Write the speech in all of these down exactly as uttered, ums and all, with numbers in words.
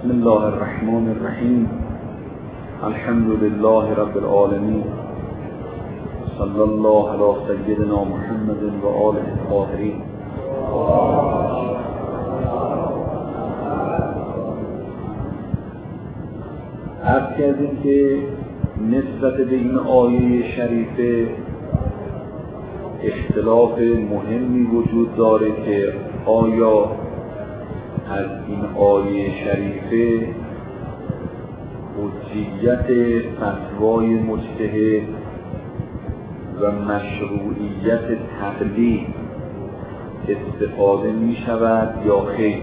بسم الله الرحمن الرحیم. الحمد لله رب العالمین. صلی الله علی سیدنا محمد و آله الطاهرین. عرض کردیم که نسبت به این آیه شریفه اختلاف مهمی وجود داره که آیا از این آیه شریفه حجیت فتوای مجتهد و مشروعیت تقلید استفاده می شود یا خیر.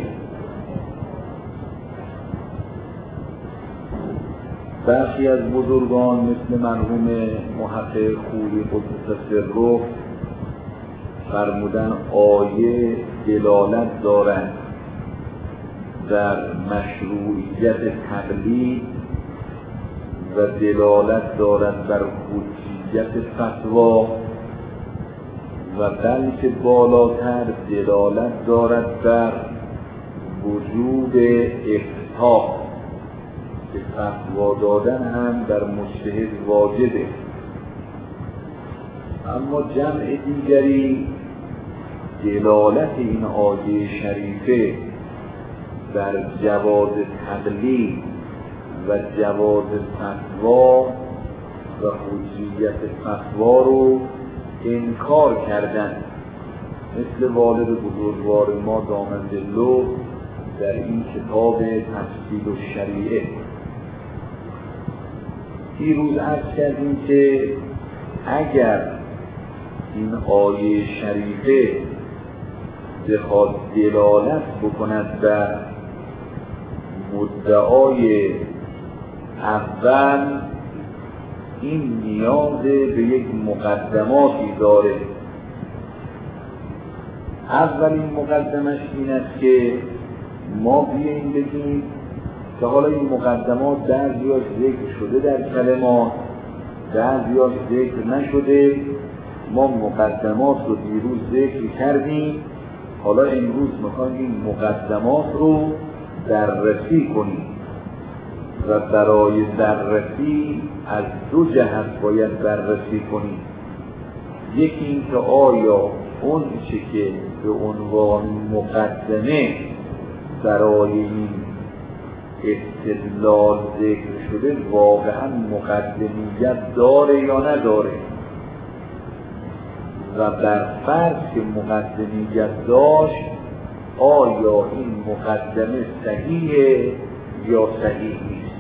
برخی از بزرگان مثل مرحوم محقق خویی قدس سره فرمودن آیه دلالت دارد در مشروعیت تقلید و دلالت دارد بر حجیت فتوا و بلکه بالاتر دلالت دارد بر وجوب افتاء که فتوا دادن هم در مجتهد واجبه. اما جمع دیگری دلالت این آیه شریفه در جواز تقلید و جواز فتوا و حجیت فتوا رو انکار کردن، مثل والد بزرگوار ما دامن‌الله در این کتاب تفصیل الشریعه. دیروز عرض کردیم که اگر این آیه شریفه بخواد دلالت بکند بر مدعای اول، این نیاز به یک مقدماتی داره. اولین مقدمش این است که ما بیاییم بگیم که حالا این مقدمات بعضیاش ذکر شده در کلمات، بعضیاش ذکر نشده. ما مقدمات رو دیروز ذکر کردیم، حالا امروز میخوایم این مقدمات رو بررسی کنیم و برای بررسی از دو جهت باید بررسی کنیم. یکی این که آیا اون چه که به عنوان مقدمه برای این استدلال ذکر شده واقعا مقدمیت داره یا نداره، و بر فرض که مقدمیت داشت آیا این مقدمه صحیحه یا صحیح نیست.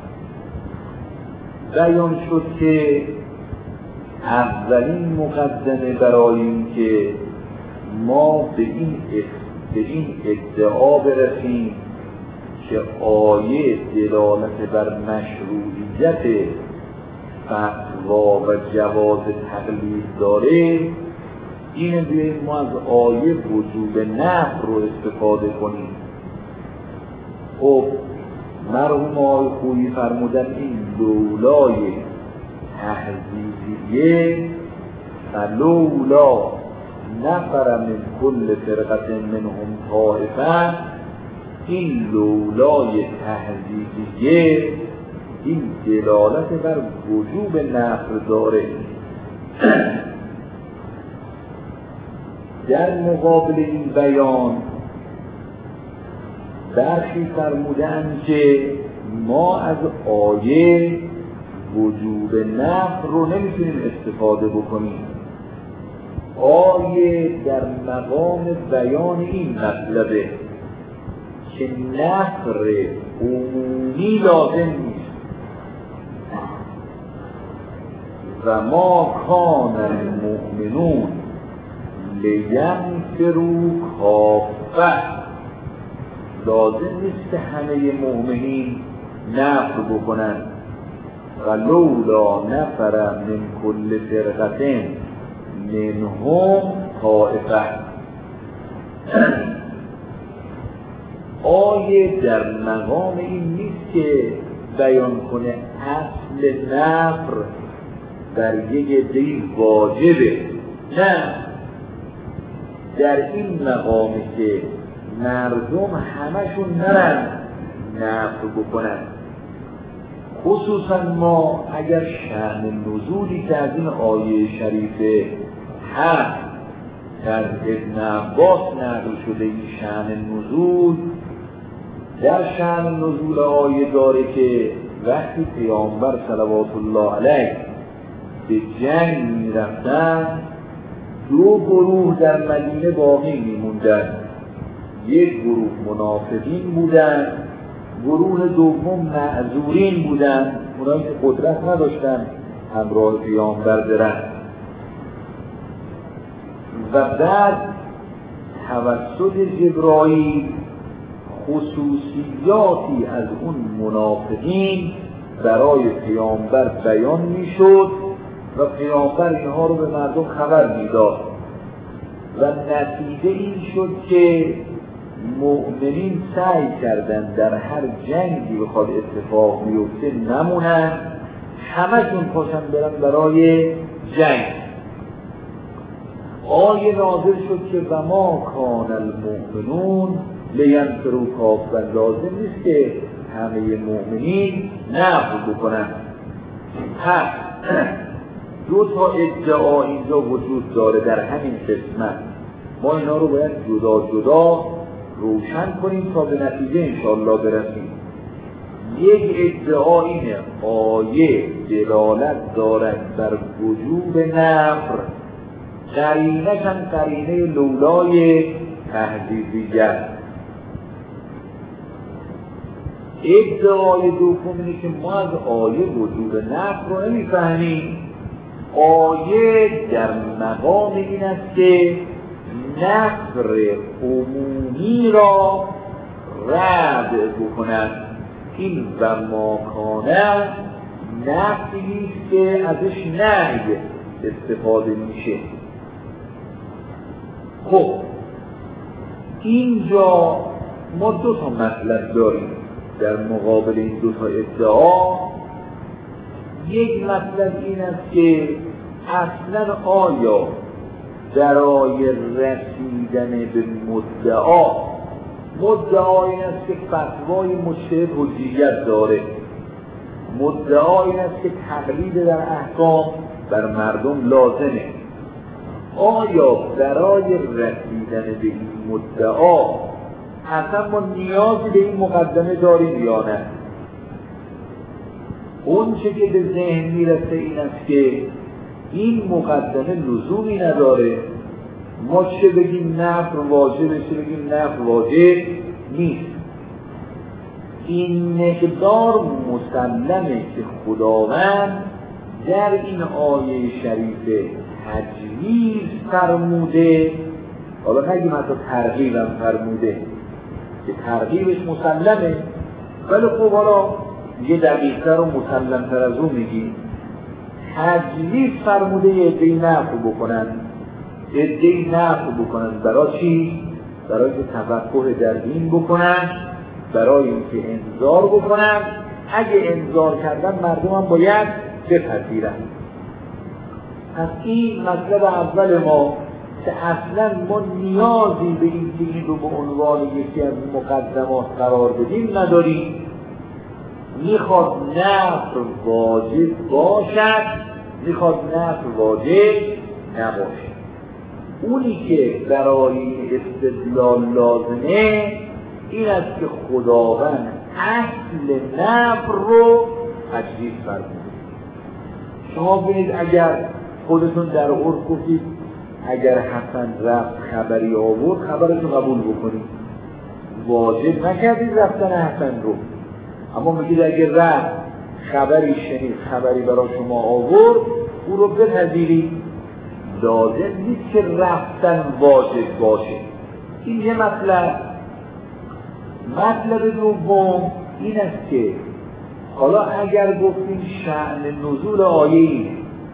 بیان شد که اولین مقدمه برای این که ما به این به این ادعا برسیم که آیه دلالت بر مشروعیت فتوا و جواز تقلید داره، این بیاییم ما از آیه وجوب نفی رو استفاده کنیم. خب مرحوم آقای خویی فرمودن این لولای تهذیبیه فلولا نفر من کل فرقه منهم طائفه، این لولای تهذیبیه این دلالت بر وجوب نفی داره. در مقابل این بیان برخی فرمودند که ما از آیه وجوب نفی رو نمیتونیم استفاده بکنیم. آیه در مقام بیان این مطلبه که نفی عمومی لازم نیست و ما کان المؤمنون لینفروا کافة، لازم نیست همه مؤمنین نفی بکنن. و لولا نفر من کل فرقه منهم طائفه، آیه در مقام این نیست که بیان کنه اصل نفر در یک عده واجبه. نه، در این مقامی که مردم همشون نرن نفر نفر بکنن. خصوصا ما اگر شأن نزولی که از این آیه شریفه هست در ابن عباس نقل شده، این شأن نزول در شأن نزول آیه داره که وقتی پیامبر صلوات الله علیه به جنگ می رفتن، دو گروه در مدینه باقی می موندن. یک گروه منافقین بودن، گروه دوم معذورین بودن، اونایی که قدرت نداشتن همراه پیامبر برن. و بعد توسط جبرائیل خصوصیاتی از اون منافقین برای پیامبر بیان میشد و پیامبر اینها رو به مردم خبر میداد و نتیجه این شد که مؤمنین سعی کردن در هر جنگی بخواد اتفاق بیفته نمونن، همشون پاشن برن برای جنگ. آیه نازل شد که و ما کان المؤمنون لینفروا کافة، لازم نیست که همه مؤمنین نفر بکنن. پس دو تا ادعا اینجا وجود داره در همین قسمت، ما اینا رو باید جدا جدا روشن کنیم تا به نتیجه انشاءالله برسیم. یک ادعا اینه آیه دلالت دارد بر وجوب نفر، قرینه هم قرینه لولای تهدیدیگر. ادعای دوم اینه که ما از آیه وجوب نفر رو نمیفهمیم. آیه در مقام این است که نفر عمومی را رد بکنند. این و ماکانه نفی است که ازش نهی استفاده میشه. خب اینجا ما دو تا مطلب داریم در مقابل این دو تا ادعا. یک مطلب این است که اصلا آیا برای رسیدن به مدعا، مدعا این است که فتوای مجتهد حجیت داره، مدعا این است که تقلید در احکام بر مردم لازمه، آیا برای رسیدن به این مدعا اصلا ما نیازی به این مقدمه داریم یا نه؟ اون چه که به ذهن میرسه این است که این مقدمه لزومی نداره، ما چه بگیم نفر واجبه چه بگیم نفر واجب نیست. این مقدار مسلمه که خداوند در این آیه شریفه تجویز فرموده، حالا نگیم حتی ترغیبم فرموده که ترغیبش مسلمه، ولی خب حالا یه دقیق‌تر و مسلم‌تر از اون میگیم تجویز فرموده یه عده‌ای نفر بکنن. عده‌ای نفر بکنن برای چی؟ برای که تفقه در دین بکنن، برای اینکه انذار بکنن، اگه انذار کردن مردم هم باید بپذیرن. پس این مطلب اول ما که اصلا ما نیازی به این که این رو به عنوان یکی از مقدمات قرار بدیم نداریم. میخواد نفر واجب باشد، میخواد نفر واجب نباشد. اونی که برای استدلال لازمه این است که خداوند اصل نفر رو تجویز فرموده. شما ببینید اگر خودتون در عرف گفتید اگر حسن رفت خبری آورد خبرتون قبول بکنید، واجب نکردید رفتن حسن رو، اما میگید اگر رفت خبری شنید خبری برای شما آورد او رو بپذیرید. لازم نیست که رفتن واجب باشه. این یه مطلب. مطلب دوم این است که حالا اگر گفتیم شأن نزول آیه،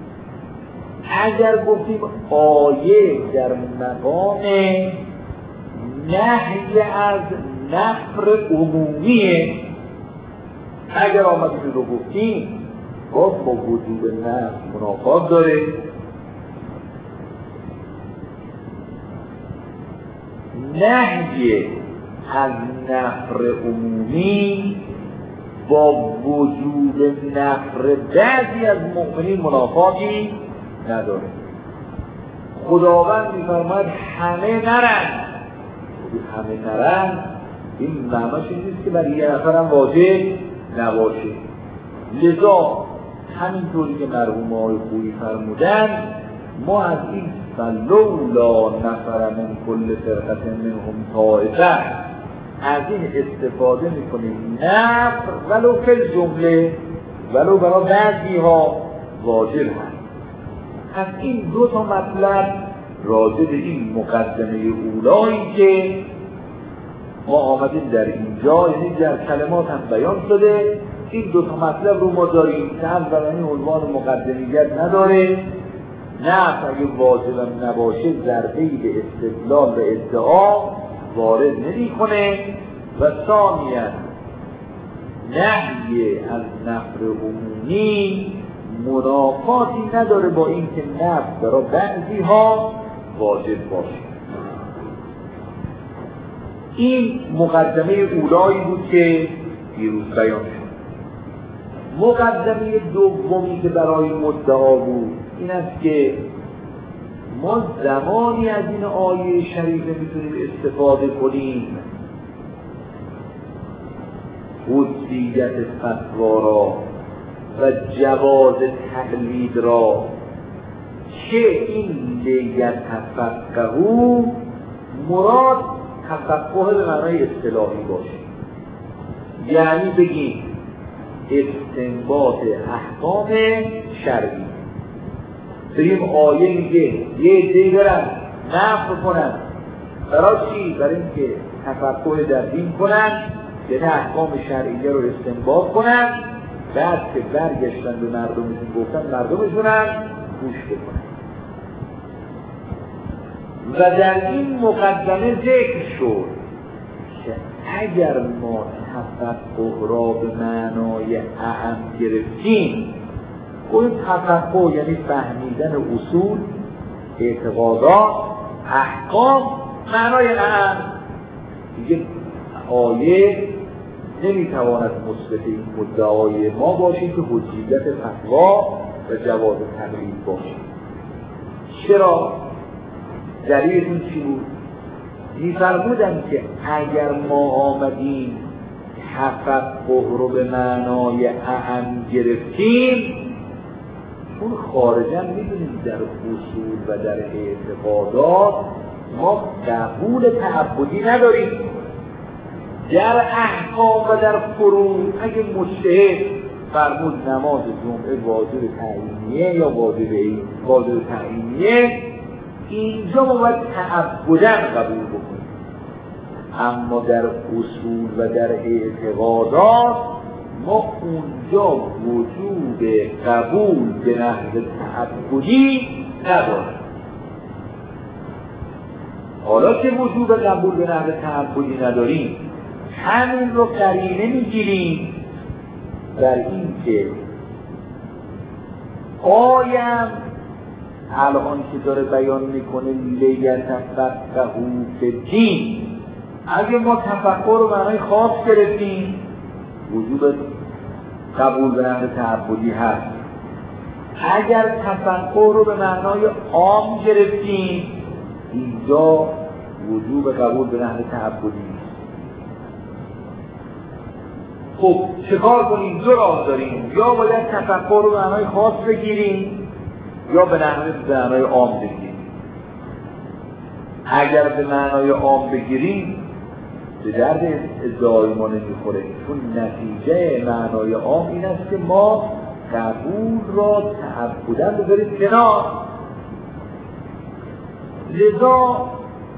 اگر گفتیم آیه در مقام نهی از نفر عمومیه، اگر آمدیم رو گفتیم باز با وجود نفر منافات داره. نهی از نفر عمومی با وجود نفر بعضی از مؤمنین منافاتی نداره. خداوند می‌فرماید همه نرن. همه نرن این معناش این نیست که برای یه نفرم واجب نباشه. لذا همینطوری که مرحوم آقای خویی فرمودن ما از این فلولا نفر من کل فرقة منهم طائفة از این استفاده میکنیم نفر ولو فی جمله ولو برای بعضی ها واجب هست. از این دو تا مطلب راجع به این مقدمه اولایی که ما آمدیم در اینجا، یعنی در کلمات هم بیان شده، این دو تا مطلب رو ما داریم که اولین عنوان مقدمیت نداره، نه اگه واجب نباشه ضربه‌ای به استدلال و ادعا وارد نمی‌کنه و ثانیاً نهی از نفر عمومی منافاتی نداره با اینکه نفر برای بعضی ها واجب باشه. این مقدمه اولایی بود که دیروز بیان شد. مقدمه دومی که برای مدعا بود این است که ما زمانی از این آیه شریفه میتونیم استفاده کنیم حجیت فتوا را و جواز تقلید را که این لیتفقهوا مراد تفقه به معنای اصطلاحی باشه، یعنی بگیم استنباط احکام شرعی. بگیم آیه میگه یه عده‌ای برن نفی کنن، برای چی؟ برای اینکه تفقه در دین کنن، یعنی احکام شرعیه رو استنباط کنن، بعد که برگشتن به مردمشون گفتن مردمشون هم گوش بکنن. و در این مقدمه ذکر شد که اگر ما تفقه را به معنای اعم گرفتیم، این تفقه یعنی فهمیدن اصول، اعتقادات، احکام، معنای اعم، دیگه آیه نمیتواند مثبت این مدعای ما باشه که حجیت فتوا و جواز تقلید باشه. چرا؟ دلیلشون چی بود؟ می‌فرمودن که اگر ما آمدیم تفقه رو به معنای اعم گرفتیم، چون خارجاً می‌دونیم در اصول و در اعتقادات ما قبول تعبدی نداریم. در احکام و در فروع اگه مجتهد فرمود نماز جمعه واجب تعیینیه یا واجب این واجب تعیینیه، اینجا ما باید تعبداً قبول بکنیم. اما در اصول و در اعتقادات ما اونجا وجود قبول به نحو تعبدی نداریم. حالا که وجود قبول به نحو تعبدی نداریم، همین رو قرینه میگیریم در این که آیم الان که داره بیان میکنه لیتفقهوا فی الدین، اگه ما تفقه رو معنای خاص گرفتیم وجود قبول به نحو تعبدی هست، اگر تفقه رو به معنای عام گرفتیم اینجا وجود قبول به نحو تعبدی. خب چه کار کنیم؟ دو راه داریم، یا باید تفقه رو به معنای خاص بگیریم یا به نحو به معنای عام بگیریم. اگر به معنای عام بگیریم به درد ادعای ما نمیخوره، چون نتیجه معنای عام این است که ما قبول را تعبداً بذاریم کنار. لذا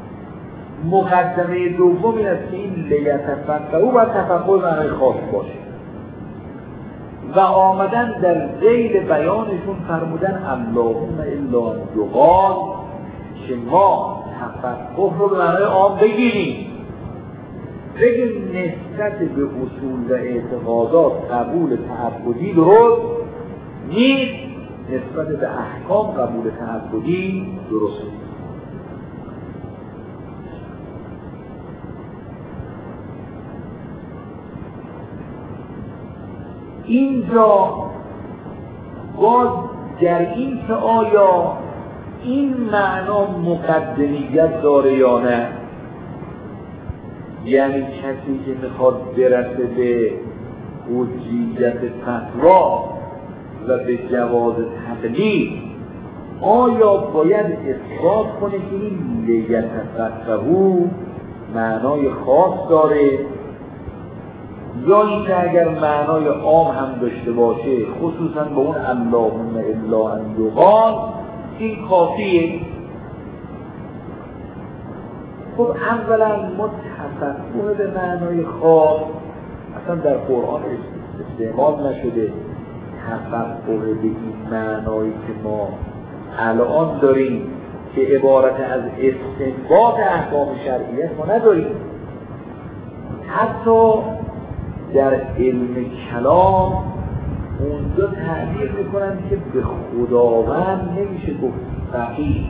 مقدمه دوم این است که این لیتفقهوا باید تفقه معنای خاص باشه و آمدن در ذیل بیانشون فرمودن اللهم الا ان یقال که ما تفقه رو به معنای عام بگیریم، بگیم نسبت به اصول و اعتقادات قبول تعبدی درست نیست، نسبت به احکام قبول تعبدی درست نیست. اینجا باز در این که آیا این معنا مقدمیت داره یا نه، یعنی کسی که میخواد برسه به حجیت فتوا و به جواز تقلید آیا باید اثبات کنه که این لیتفقهوا معنای خاص داره، یا اینکه اگر معنای عام هم داشته باشه خصوصا به اون اللهم الا ان یقال این کافیه؟ خب اولا ما تفقه به معنای خاص اصلا در قرآن استعمال نشده. تفقه به این معنایی که ما الان داریم که عبارت از استنباط احکام شرعیت ما نداریم. حتی در علم کلام اونجا تعبیر میکنن که به خداوند نمیشه گفت فقیه،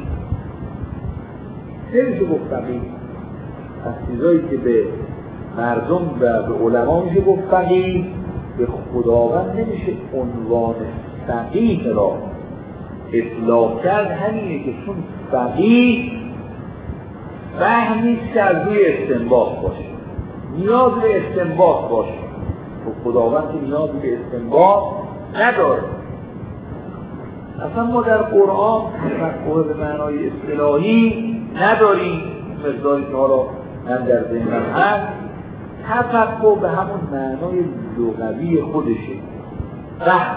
نمیشه گفت فقیه. از چیزایی که به مردم و به علما میشه گفت فقیه، به خداوند نمیشه عنوان فقیه را اطلاق کرد. همینه که چون فقیه فهمیست که از روی استنباط باشه، نیاز به استنباط باشه. و خداوند که نیاز به استنباط نداره. اصلا ما در قرآن تفقه به معنای اصطلاحی نداریم. مقداری که حالا من در ذهنم هست، تفقه به همون معنای لغوی خودشه. فهم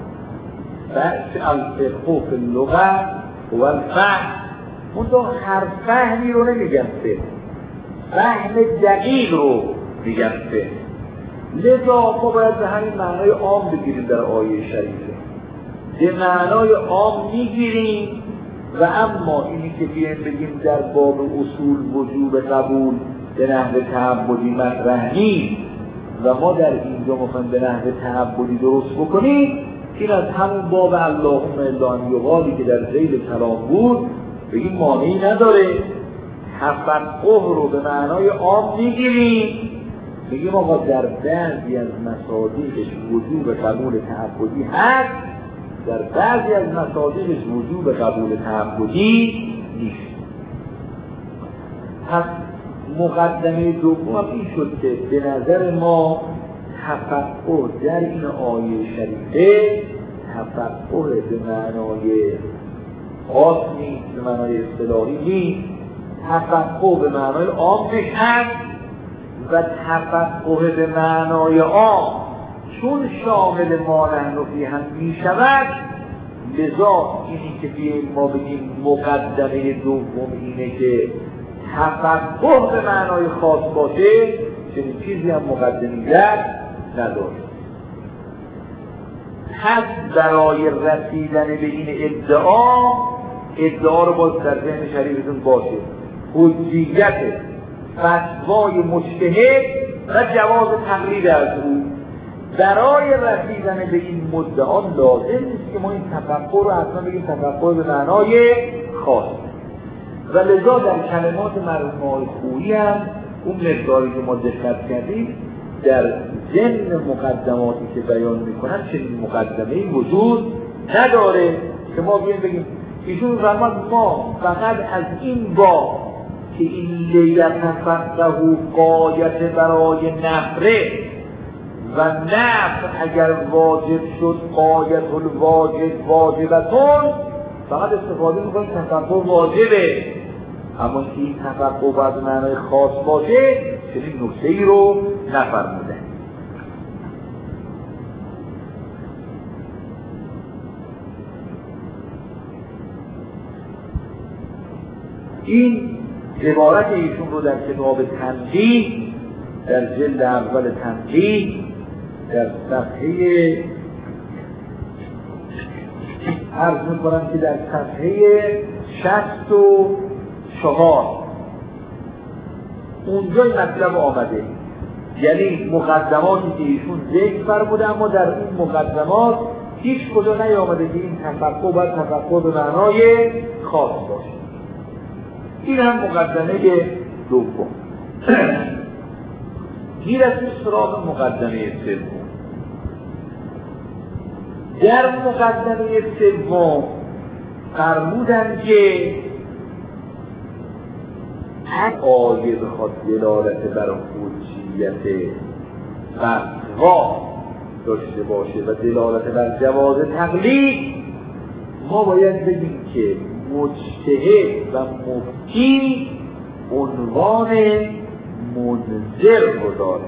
الفقه فی اللغة و الفهم. منطقه هر فهمی رو نمیگن فهم، فهم دقیق رو میگن فهم. لذا ما باید به همین معنای عام بگیریم در آیه شریفه. به معنای عام میگیریم و اما اینی که بیایم بگیم در باب اصول وجوب قبول به نحو تعبدی مطرح نیست و ما در اینجا میخوایم به نحو تعبدی درست بکنیم، این از همون باب اللهم الا ان یقالی که در ذیل کلام بود بگیم مانعی نداره. تفقه رو به معنای عام میگیریم، بگیم آقا در بعضی از مصادیقش وجوب قبول تعبدی هست، در بعضی از مصادیقش وجوب قبول تعبدی نیست. پس مقدمه دوم این شد که به نظر ما تفقه در این آیه شریفه تفقه به معنای خاص نیست، به معنای اصطلاحی نیست. تفقه به معنای عامش هست و تفقه به معنای عام چون شامل ما نحن فیه هم می شود، لذا اینی که بیاییم ما بگیم مقدمه دوم اینه که تفقه به معنای خاص باشه، چنین چیزی هم مقدمیت نداره. پس برای رسیدن به این ادعا، ادعا رو باز در ذهن شریفتون باشه، حجیت فتوای مجتهد و جواز تقلید از او. برای رسیدن به این مدعا لازم نیست که ما این تفقه رو اصلا بگیم تفقه به معنای خاص. و لذا در کلمات مرحوم آقای خویی هم اون مقداری که ما دقت کردیم در ضمن مقدماتی که بیان میکنن چنین مقدمه‌ای وجود نداره که ما بیایم بگیم ایشون فرمود ما فقط از این باب که این لیتفقهوا قایت برای نفره و نفر اگر واجب شد قایت الواجب واجبتون، فقط استفاده میکنیم تفقه واجبه، اما که این تفقه باید معنای خاص باشه چنین نکته ای رو نفرمودن. این عبارت ایشون رو در کتاب تنبیه در جلد اول تنبیه در صفحه عرض میکنم که در صفحه شصت و چهار اونجا این مطلب آمده، یعنی مقدماتی که ایشون ذکر فرموده اما در این مقدمات هیچ کجا نیامده که این تفقه باید تفقه به معنای خاص باشه. این هم مقدمه دوم. میرسیم سراغ مقدمه سوم. در مقدمه سوم فرمودن که هر آیه بخواد دلالت بر حجیت فتوا داشته باشه و دلالت بر جواز تقلید، ما باید بگیم که مجتهد و مفتی عنوان منذر رو داره.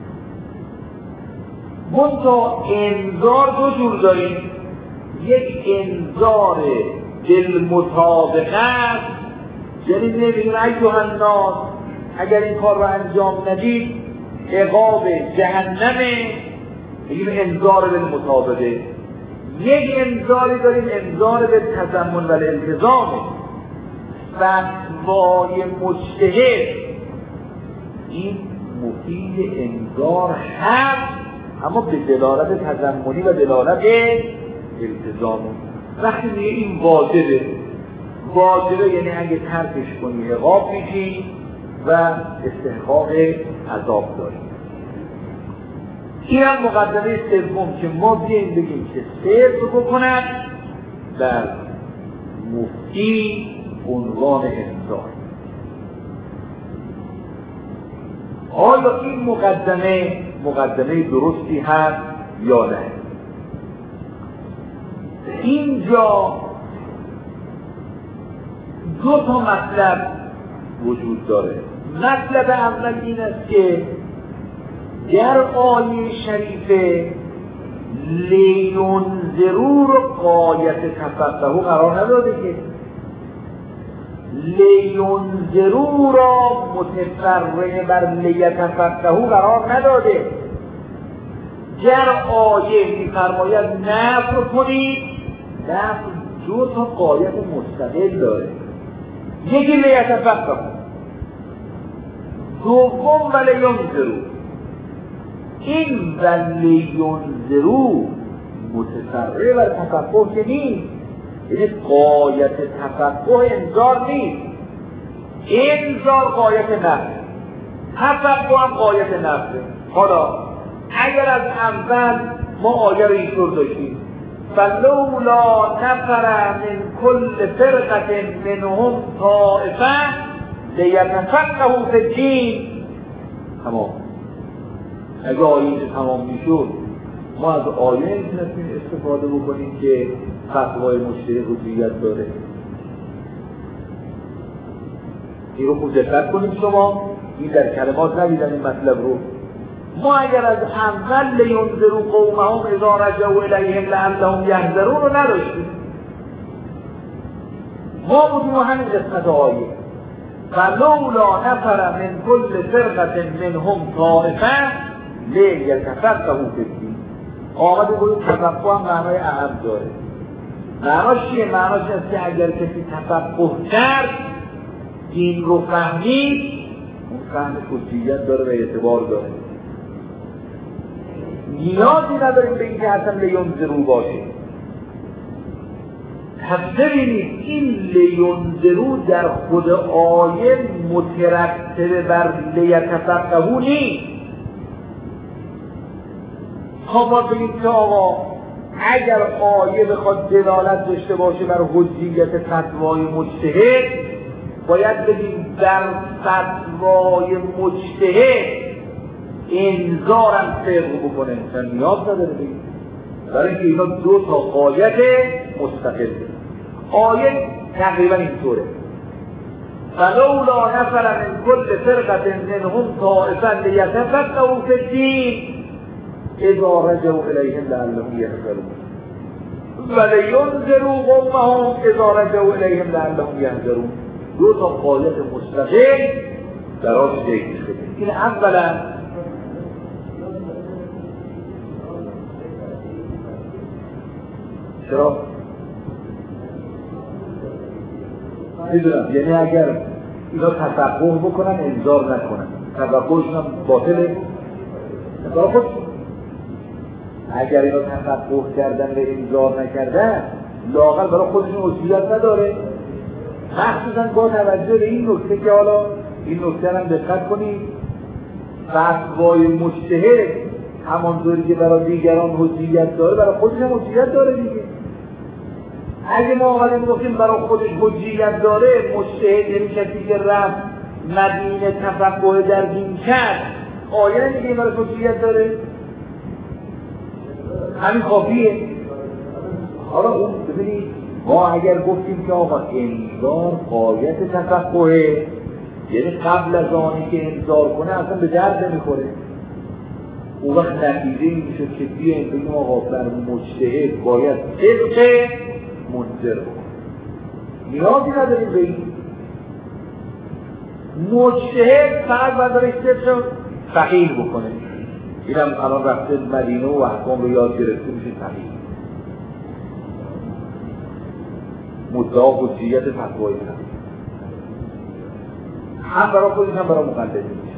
منتها انذار دو جور داریم، یک انذار بالمطابقت، یعنی نمیگیم ایها الناس اگر این کار رو انجام ندید عقاب جهنمه، بگیم انذار بالمطابقه. یک انذاری داریم انذار به تضمن و الالتزام. فتوای مجتهد این مفید انذار هست، اما به دلالت تضمنی و دلالت التزامی. وقتی میگه این واجبه، واجبه یعنی اگه ترکش کنی عقاب میشی و استحقاق عذاب داری. این هم مقدمه سوم که ما بیاییم بگیم که صبر بکنن در مفتی عنوان انذار. آیا این مقدمه مقدمه درستی هست یا نه؟ اینجا دو تا مطلب وجود داره. مطلب اول این است که در آیه شریفه لینذرو رو غایت تفقهو قرار نداده که لینذرو را متفرع بر لیتفقهو قرار نداده. در آیه می‌فرماید نفی کنید، نفی دو تا غایت مستقل داره، یکی لیتفقهو، دوم ولینذرو. این ولینذرو متفرع بر تفقه که نیست، یعنی غایت تفقه انذار نیست. انذار غایت نفی، تفقه هم غایت نفی. حالا اگر از اول ما آیه رو اینطور داشتیم فلولا نفر من کل فرقة منهم طائفة لیتفقهوا فی الدین، تمام. اگه آیه تمام میشد ما از آیه میتونستیم استفاده بکنیم که فتوای مجتهد حجیت داره. این رو خوب دقت کنیم شما، این در کلمات ندیدن این مطلب رو. ما اگر از اول لینذروا قومهم اذا رجعوا الیهم لعلهم یحذرون رو نداشتیم، ما بودیم و همین قسمت آیه فلولا نفر من کل فرقة منهم طائفة لیتفقهوا فی الدین. آمده بود تفقه هم معنای اهم داره. معناش چیه؟ معناش است که اگر کسی تفقه کرد دین رو فهمید، اون فهم حجیت داره و اعتبار داره. نیازی نداریم به این که اصلا لینذرو باشه. پس ببینید این لینذرو در خود آیه مترتب بر لیتفقهوا نیست. خب ما بگیم که آقا اگر آیه بخواد دلالت داشته باشه بر حجیت فتوای مجتهد، باید بگیم در فتوای مجتهد انذارم فرق بکنه، مثلا نیاز نداره بگیم، برای اینکه اینا دو تا غایت مستقل. آیه تقریبا اینطوره فلولا نفر من کل فرقة منهم طائفة لیتفقهوا فی الدین اذا رجعوا الیهم لعلهم یحذرون ولینذروا قومهم اذا رجعوا الیهم لعلهم یحذرون. دو تا غایت مستقل درش ذکر شده. این اولا چرا؟ میدونم، یعنی اگر اینا تفقه بکنن انذار نکنن، تفقهشون هم باطله انذار خود. اگر اینا تفقه کردن و انذار نکردن لااقل برای خودشون حجیت نداره، مخصوصا با توجه به این نکته که حالا این نکته هم دقت کنید فتوای مجتهد همانطوری که برای دیگران حجیت داره برای خودش هم حجیت داره دیگه. اگه ما آمدیم گفتیم برای خودش حجیت داره، مجتهد یعنی کسی که رفت مدینه تفقه در دین کرد، آیه میگه برای حجیت داره؟ همین کافیه. حالا اون ببینید ما اگر گفتیم که آقا انذار غایت تفقهه، یعنی قبل از آنی که انذار کنه اصلا به درد نمیخوره، اون وقت نتیجه این میشد که بیایم بگیم آقا بر مجتهد باید صدق منذر بکنه. نیازی نداریم به این. مجتهد فقط باید داره صدق فقیه بکنه. اینم الان رفته مدینه و احکام رو یاد گرفته میشه فقیه. مدعا حجیت فتوای کنه. هم برای خودش هم برای مقلد میشه.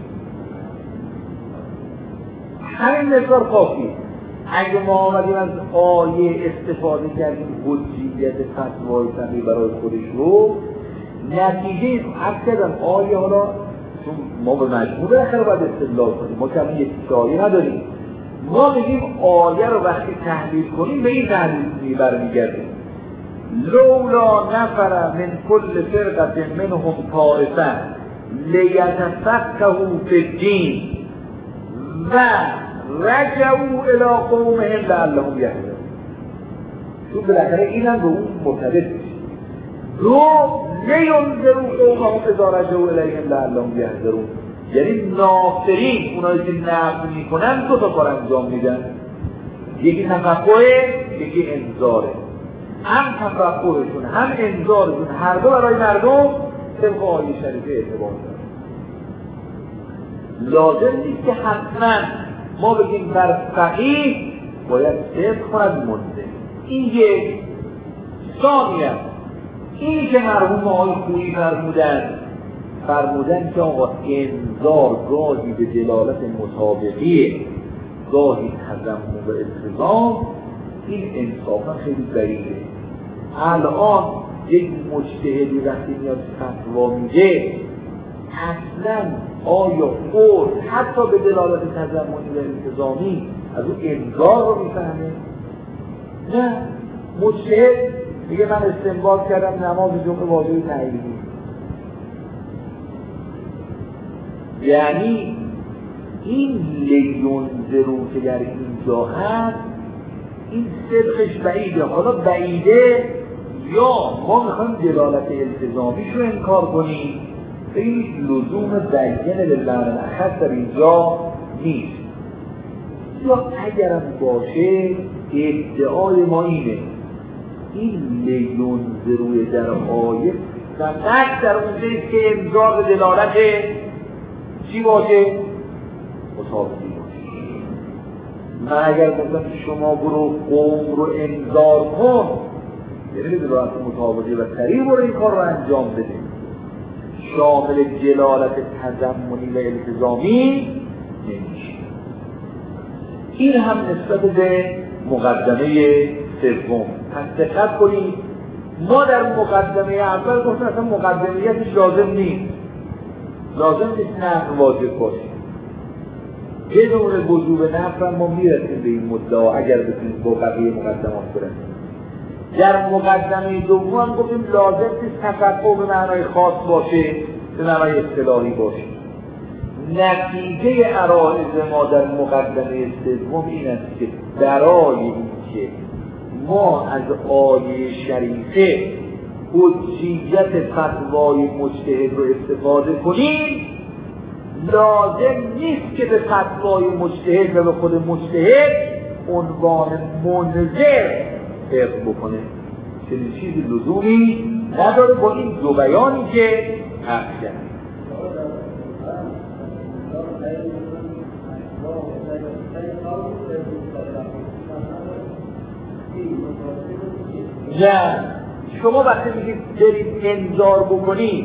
همین مقدار کافیه. اگه ما آمدیم از آیه استفاده کردیم حجیت فتوای کنه برای خودش رو، نتیجه عرض کردم آیه ها را چون ما به مجموع اخر باید استدلال کنیم، ما که همین یک آیه نداریم، ما میگیم آیه رو وقتی تحلیل کنیم به این تحلیل برمیگردیم. لولا نفر من کل فرقة منهم طائفة لیتفقهوا فی الدین و رجعوا الی قومهم لعلهم یحذرون. چون بالاخره اینم به اون مرتبط میشه. دو لینذروا قومهم اذا رجعوا الیهم لعلهم یحذرون، یعنی ناصرین اونایی که نقد میکنن دو تا کار انجام میدن، یکی تفقه یکی انذاره. هم تفقهشون هم انذارشون هر دو برای مردم طبق آیه شریفه اعتبار داره. لازم نیست که حتما ما بگیم بر فقیه باید صدق کند منذر. این یک. ثانیاً اینی که مرحوم آقای خویی فرمودن فرمودن که آقا انذار گاهی به دلالت مطابقیه گاهی تضمن و التزام، این انصافا خیلی بعیده. الان یک مجتهدی وقتی میاد فتوا میده اصلا آیا خود حتی به دلالت تضمنی و التزامی از اون انذار رو میفهمه؟ نه. مجتهد میگه من استنباط کردم نماز جمعه واجب تعیینی، یعنی این لینذروا که در اینجا هست این صدقش بعیده. حالا بعیده یا ما میخوایم دلالت التزامیش رو انکار کنیم، این لزوم بیان للمعنی الاخص در اینجا نیست. یا اگرم باشه ادعای ما اینه این لینذروا در آیه فقط در اونجایی که انذار به دلالت چی باشه؟ مطابقی باشه. من اگر گفتم شما برو قوم رو انذار کن، یعنی به دلالت مطابقی و سریع برو این کار رو انجام بده، شامل دلالت تضمنی و التزامی نمیشه. این هم نسبت به مقدمه سوم. پس دقت کنید ما در مقدمه اول گفتیم اصلا مقدمیتش لازم نیست، لازم نیست نفر واجب باشه. بدون وجوب نفر ما میرسیم به این مدعا اگر بتونیم با بقیه مقدمات برسیم. در مقدمه دوم هم گفتیم لازم نیست تفقه به معنای خاص باشه، به معنای اصطلاحی باشه. نتیجه عرائض ما در مقدمه سوم این است که برای اینکه ما از آیه شریفه حجیت فتوای مجتهد رو استفاده کنیم، لازم نیست که به فتوای مجتهد و به خود مجتهد عنوان منذر حفظ بکنه. چنین چیزی لزومی نداره با این دو بیانی که حفظ کرد. نه، شما وقتی میگید برید انذار بکنید،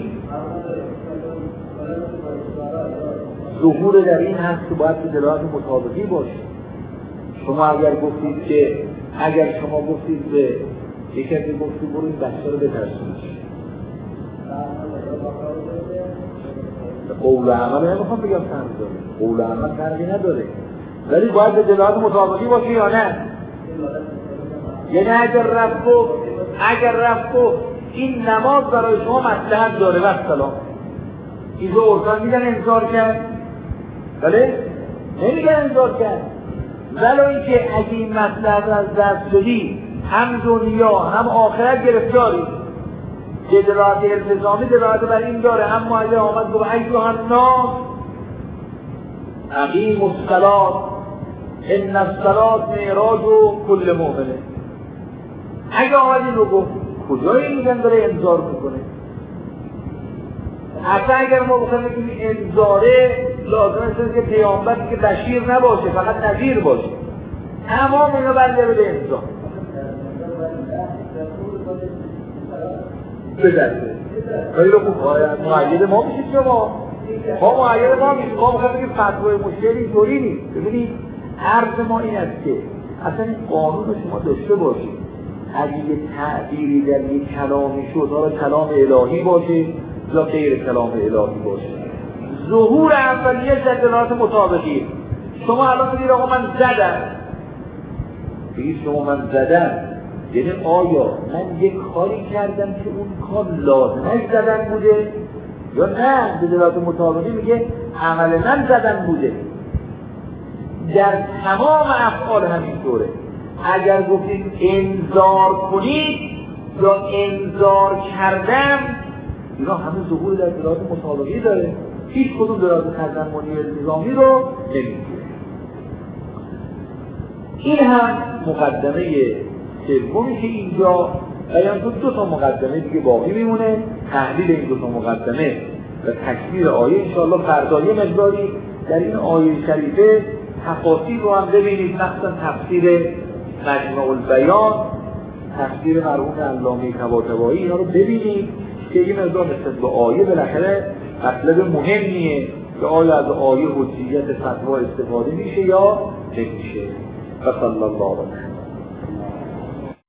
ظهور در این هست که باید به دلالت مطابقی باشه. شما اگر گفتید که اگر شما گفتید به یک کسی گفتید برو این بچه رو بترسونید، قول و عمل نمیخوام بگم فرق داره، قول و عمل فرقی نداره. ولی باید به دلالت مطابقی باشه یا نه؟ یعنی اگر رفت و اگر رفت و این نماز برای شما مصلحت داره و سلام اینجا عرفان میگن انذار کرد، بله؟ نمیگن انذار کرد، ولو اینکه اگه این مصلحت از دست شدی هم دنیا هم آخرت گرفتاری. که دلالت التزامی دلالت بر این داره، اما اگه آمد گفت ایها الناس اقیموا الصلاة ان الصلاة معراج کل مؤمنه. اگه آمد این رو گفت کجایی میگن داره انذار میکنه؟ حتی اگر ما بخوایم بگیم انذاره لازم است که پیامبر که بشیر نباشه فقط نذیر باشه. تمام اینا بنده به انذار بزرده خیلی خوب معید ما میشید شما ما معید ما میشید ما بخوایم بگیم فتوای مشکل اینطوری نیست. ببینید عرض ما این است که اصلا این قانون رو شما داشته باشید اگه یه تعبیری در یک کلامی شد حالا کلام الهی باشه یا غیر کلام الهی باشه ظهور اولیه در دلالت مطابقی. شما الان بگید آقا من زدم بگید شما من زدم یعنی آیا من یک کاری کردم که اون کار لازمش زدن بوده یا نه؟ به دلالت مطابقی میگه عمل من زدن بوده. در تمام افعال همینطوره. اگر گفتید انذار کنید یا انذار کردم اینا همه ظهور در دلالت مطابقی داره، هیچ کدوم دلالت تضمنی التزامی رو نمیگیره. این هم مقدمه سومی که اینجا بیان شد. دو تا مقدمه دیگه باقی میمونه، تحلیل این دو تا مقدمه و تکمیل آیه. انشاءالله فردایی مقداری در این آیه شریفه تفاصیل رو هم ببینید، مثلا تفسیر مجمع البیان، تفسیر مرحوم علامه طباطبایی، اینا رو ببینید که این مقدار نسبت به آیه بالاخره مطلب مهمیه که آیا از آیه حجیت فتوا استفاده میشه یا نمیشه. و صلی الله علیه